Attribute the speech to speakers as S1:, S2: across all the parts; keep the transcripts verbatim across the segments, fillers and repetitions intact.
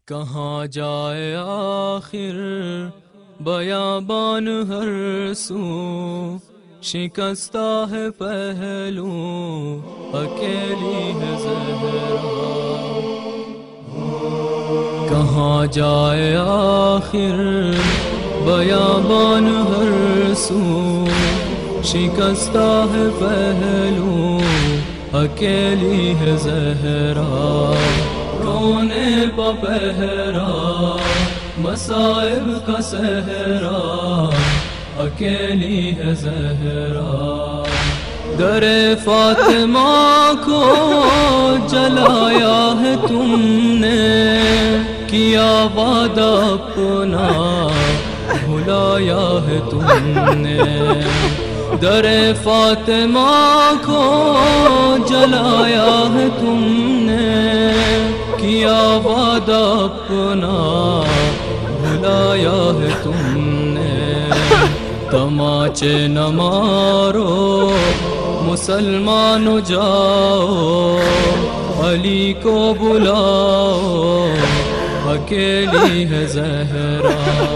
S1: کہاں جائے آخر بیابان ہر سو، شکستہ ہے پہلو اکیلی ہے زہرا۔ کہاں جائے آخر بیابان ہر سو، شکستہ ہے پہلو اکیلی ہے زہرا۔ رونے پا پہرا مصائب کا صحرا، اکیلی ہے زہرا۔ در فاطمہ کو جلایا ہے تم نے، کیا وعدہ اپنا بھلایا ہے تم نے۔ در فاطمہ کو جلایا ہے تم نے، کیا وعدہ اپنا بھلایا ہے تم نے۔ تماچے نہ مارو مسلمانو جاؤ، علی کو بلاؤ اکیلی ہے زہرا۔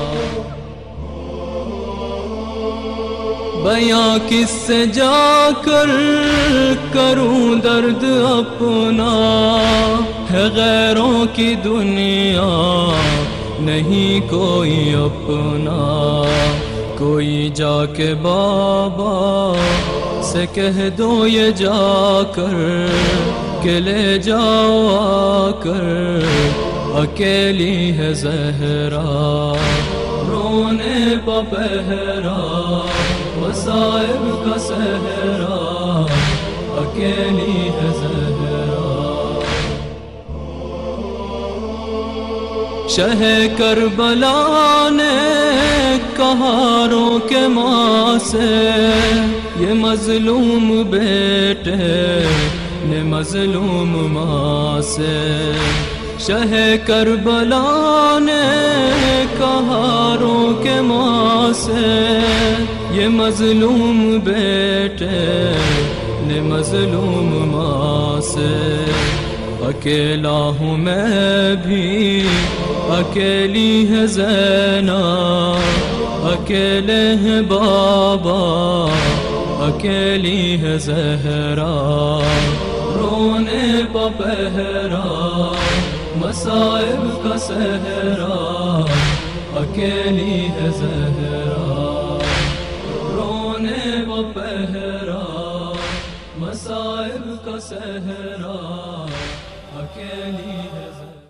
S1: بیاں کس سے جا کر کروں درد اپنا، ہے غیروں کی دنیا نہیں کوئی اپنا۔ کوئی جا کے بابا سے کہہ دو یہ جا کر، کہ لے جاؤ آ کر اکیلی ہے زہرا۔ رونے پا پہرا مصائب کا صحرا، اکیلی ہے زہرا۔ شہ کربلا نے کہا رو کے ماں سے، یہ مظلوم بیٹے نے مظلوم ماں سے۔ شہ کربلا نے کہا رو کے ماں سے، یہ مظلوم بیٹے نے مظلوم ماں سے۔ اکیلا ہوں میں بھی اکیلی ہے زینب، اکیلے ہیں بابا اکیلی ہے زہرا۔ رونے پا پہرا مصائب کا صحرا، اکیلی ہے زہرا۔ رونے پا پہرا مصائب کا صحرا، اکیلی ہے زہرا۔